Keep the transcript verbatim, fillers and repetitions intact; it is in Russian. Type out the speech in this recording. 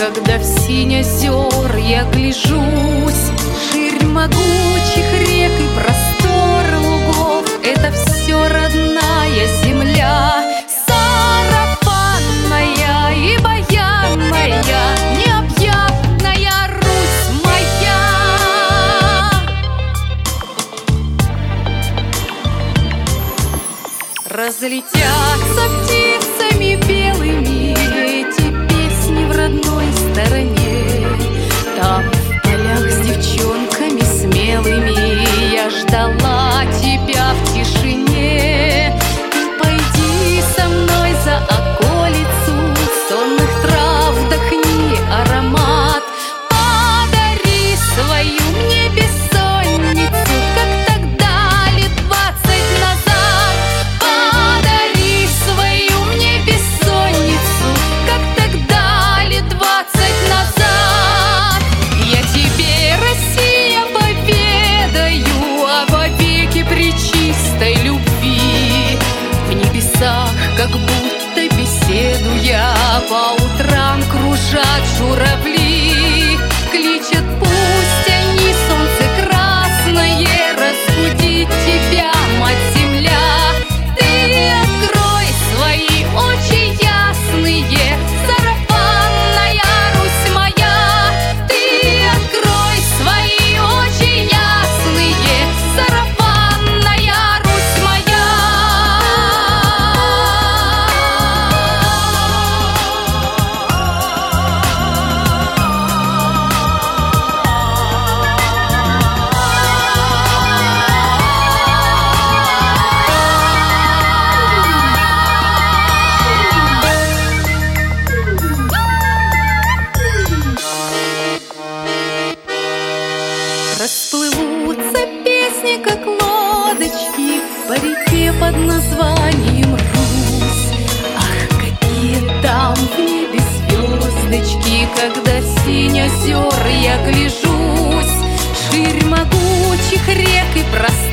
когда в синь озер я гляжусь. Ширь могучих рек и простор лугов — это все родная земля. Сарафанная и баянная, необъятная Русь моя. Разлетятся птицами белыми эти песни в родной стороне. Там в полях с девчонками смелыми я ждала тебя в тишине. Ты пойди со мной за околицу, сонных трав вдохни аромат. Подари свою мне бессонницу, как тогда лет двадцать назад. Подари свою мне бессонницу, как тогда лет двадцать назад. Я тебе, Россия, поведаю о вовеки пречистой любви. В небесах, как будто беседуя, по утрам кружат журавли. Кличат, пусть они, солнце красное, разбудить тебя, мать-земля. Ты открой свои очи ясные, сарафанная Русь моя. Ты открой свои очи ясные, сарафанная Русь моя. Расплывутся песни, как лодочки, по реке под названием Русь. Ах, какие там в небе звездочки, когда в синь озер я гляжусь. Ширь могучих рек и простор